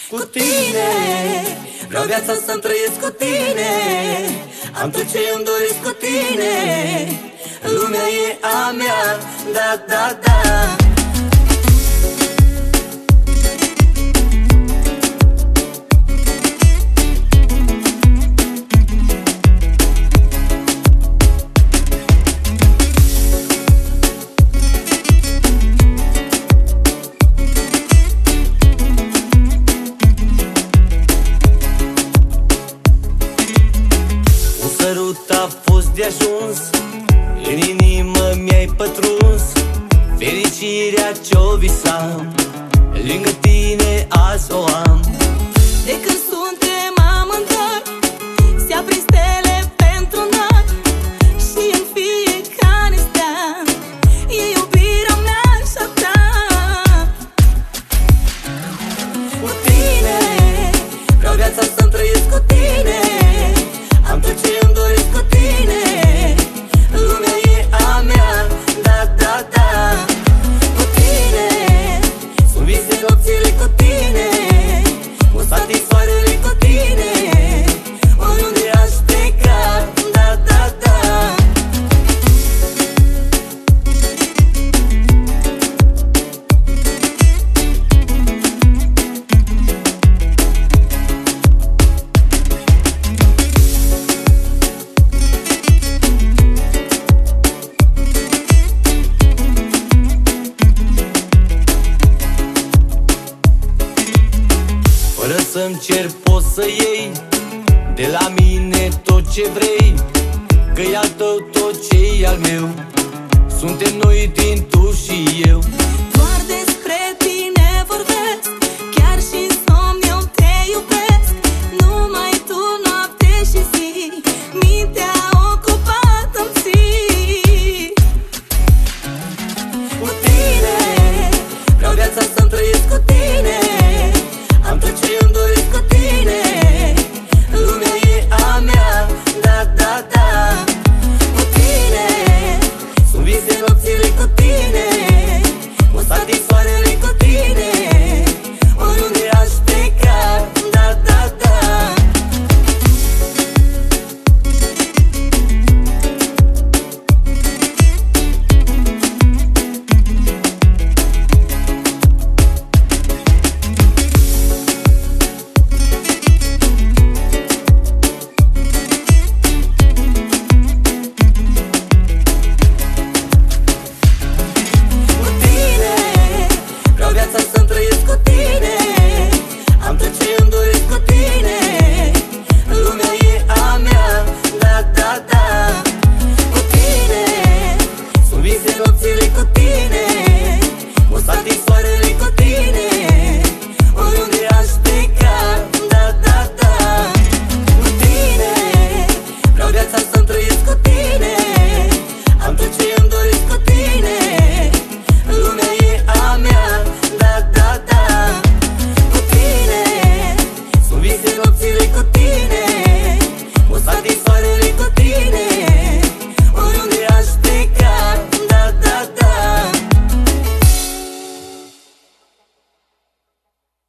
cu tine. Vreau viața să-mi trăiesc cu tine. Am tot ce îmi doresc cu tine. Lumea e a mea, da, da, da. A fost de ajuns, în inimă mi-ai pătruns. Fericirea ce-o visam, lângă tine azi o am. De când suntem amândoi, se aprind stele pentru noi. Și în fiecare stea e iubirea mea și a ta. Cu tine, vreau viața să-mi trăiesc cu tine. Am tot ce îmi doresc cu tine. Lumea e a mea, da, da, da. Cu tine, sunt vise nopțile cu tine. Cu satisfacere cu tine. Oriunde aș pleca, da, da, da. Fără să-mi cer poți să iei de la mine tot ce vrei, că e al tău tot ce e al meu. Suntem noi din tu și eu.